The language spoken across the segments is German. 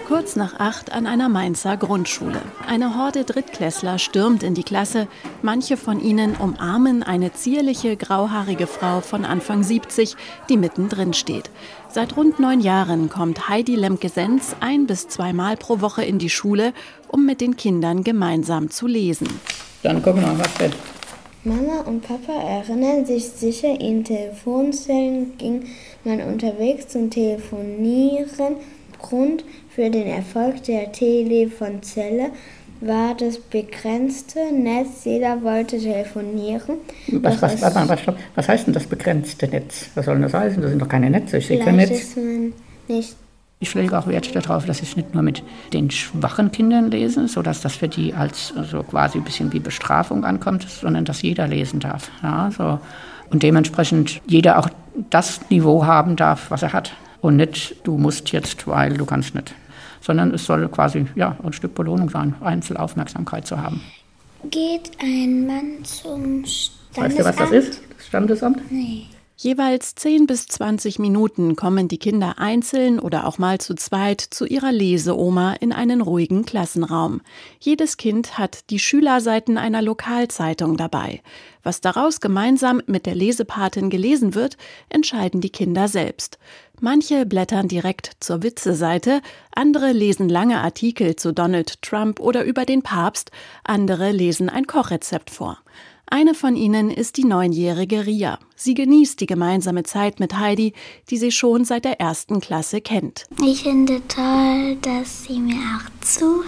Kurz nach 8 an einer Mainzer Grundschule. Eine Horde Drittklässler stürmt in die Klasse. Manche von ihnen umarmen eine zierliche, grauhaarige Frau von Anfang 70, die mittendrin steht. Seit rund 9 Jahren kommt Heidi Lemke-Senz 1- bis 2-mal pro Woche in die Schule, um mit den Kindern gemeinsam zu lesen. Dann gucken wir mal, was steht. Mama und Papa erinnern sich sicher, in Telefonzellen ging man unterwegs zum Telefonieren. Grund für den Erfolg der Telefonzelle war das begrenzte Netz. Jeder wollte telefonieren. Was heißt denn das begrenzte Netz? Was soll denn das heißen? Das sind doch keine Netze. Ich sehe kein Netz. Ich lege auch Wert darauf, dass ich nicht nur mit den schwachen Kindern lese, sodass das für die als so quasi ein bisschen wie Bestrafung ankommt, sondern dass jeder lesen darf. Ja, so. Und dementsprechend jeder auch das Niveau haben darf, was er hat. Und nicht, du musst jetzt, weil du kannst nicht. Sondern es soll quasi ein Stück Belohnung sein, Einzelaufmerksamkeit zu haben. Geht ein Mann zum Standesamt? Weißt du, was das ist, das Standesamt? Nee. Jeweils 10 bis 20 Minuten kommen die Kinder einzeln oder auch mal zu zweit zu ihrer Leseoma in einen ruhigen Klassenraum. Jedes Kind hat die Schülerseiten einer Lokalzeitung dabei. Was daraus gemeinsam mit der Lesepatin gelesen wird, entscheiden die Kinder selbst. Manche blättern direkt zur Witze-Seite, andere lesen lange Artikel zu Donald Trump oder über den Papst, andere lesen ein Kochrezept vor. Eine von ihnen ist die 9-jährige Ria. Sie genießt die gemeinsame Zeit mit Heidi, die sie schon seit der 1. Klasse kennt. Ich finde toll, dass sie mir auch zuhört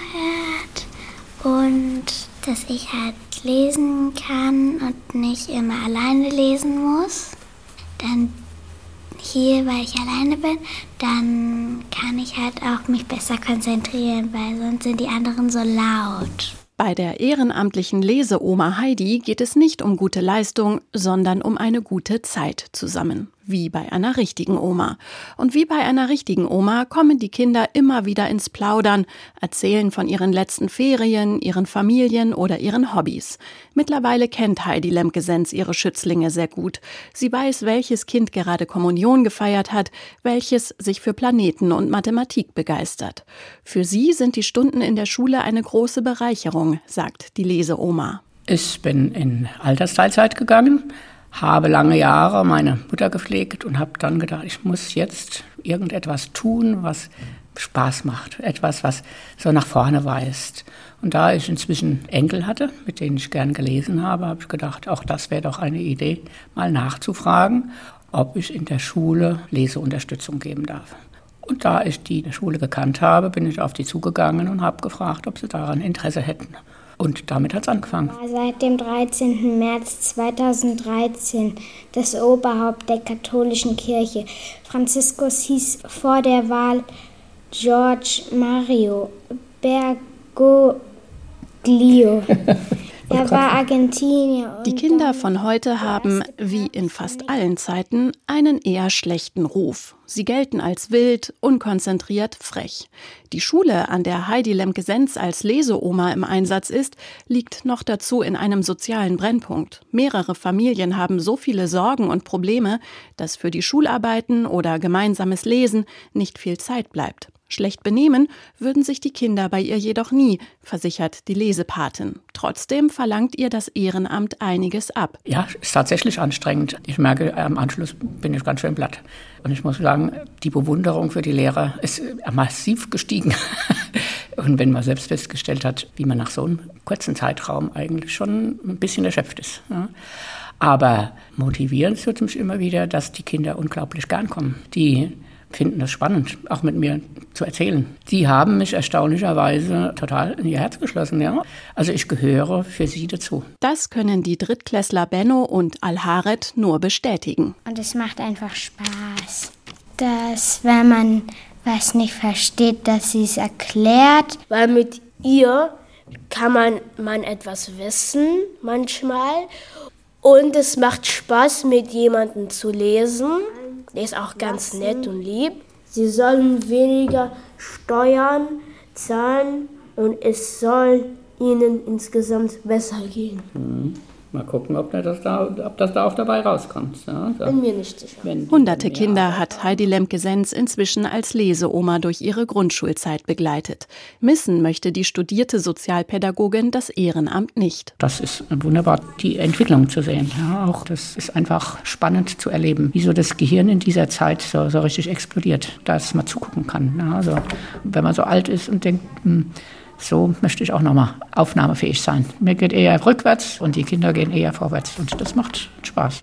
und dass ich halt lesen kann und nicht immer alleine lesen muss. Dann hier, weil ich alleine bin, dann kann ich halt auch mich besser konzentrieren, weil sonst sind die anderen so laut. Bei der ehrenamtlichen Leseoma Heidi geht es nicht um gute Leistung, sondern um eine gute Zeit zusammen. Wie bei einer richtigen Oma. Und wie bei einer richtigen Oma kommen die Kinder immer wieder ins Plaudern, erzählen von ihren letzten Ferien, ihren Familien oder ihren Hobbys. Mittlerweile kennt Heidi Lemke-Senz ihre Schützlinge sehr gut. Sie weiß, welches Kind gerade Kommunion gefeiert hat, welches sich für Planeten und Mathematik begeistert. Für sie sind die Stunden in der Schule eine große Bereicherung, sagt die Leseoma. Ich bin in Altersteilzeit gegangen, habe lange Jahre meine Mutter gepflegt und habe dann gedacht, ich muss jetzt irgendetwas tun, was Spaß macht, etwas, was so nach vorne weist. Und da ich inzwischen Enkel hatte, mit denen ich gern gelesen habe, habe ich gedacht, auch das wäre doch eine Idee, mal nachzufragen, ob ich in der Schule Leseunterstützung geben darf. Und da ich die Schule gekannt habe, bin ich auf die zugegangen und habe gefragt, ob sie daran Interesse hätten. Und damit hat es angefangen. Seit dem 13. März 2013 das Oberhaupt der katholischen Kirche. Franziskus hieß vor der Wahl George Mario Bergoglio. Er war Argentinier. Die Kinder von heute haben, wie in fast allen Zeiten, einen eher schlechten Ruf. Sie gelten als wild, unkonzentriert, frech. Die Schule, an der Heidi Lemke-Senz als Leseoma im Einsatz ist, liegt noch dazu in einem sozialen Brennpunkt. Mehrere Familien haben so viele Sorgen und Probleme, dass für die Schularbeiten oder gemeinsames Lesen nicht viel Zeit bleibt. Schlecht benehmen würden sich die Kinder bei ihr jedoch nie, versichert die Lesepatin. Trotzdem verlangt ihr das Ehrenamt einiges ab. Ja, ist tatsächlich anstrengend. Ich merke, am Anschluss bin ich ganz schön platt. Und ich muss sagen, die Bewunderung für die Lehrer ist massiv gestiegen. Und wenn man selbst festgestellt hat, wie man nach so einem kurzen Zeitraum eigentlich schon ein bisschen erschöpft ist. Ja. Aber motivierend tut mich immer wieder, dass die Kinder unglaublich gern kommen. Die finden das spannend, auch mit mir zu erzählen. Die haben mich erstaunlicherweise total in ihr Herz geschlossen. Ja? Also ich gehöre für sie dazu. Das können die Drittklässler Benno und Al-Hared nur bestätigen. Und es macht einfach Spaß, dass wenn man was nicht versteht, dass sie es erklärt. Weil mit ihr kann man etwas wissen manchmal. Und es macht Spaß, mit jemandem zu lesen. Der ist auch ganz nett und lieb. Sie sollen weniger Steuern zahlen und es soll ihnen insgesamt besser gehen. Mal gucken, ob das da auch dabei rauskommt. Ja, so. Bin mir nicht sicher. Hunderte Kinder hat Heidi Lemke-Senz inzwischen als Leseoma durch ihre Grundschulzeit begleitet. Missen möchte die studierte Sozialpädagogin das Ehrenamt nicht. Das ist wunderbar, die Entwicklung zu sehen. Ja, auch das ist einfach spannend zu erleben, wie so das Gehirn in dieser Zeit so richtig explodiert, dass man zugucken kann. Ja, also, wenn man so alt ist und denkt, so möchte ich auch nochmal aufnahmefähig sein. Mir geht eher rückwärts und die Kinder gehen eher vorwärts und das macht Spaß.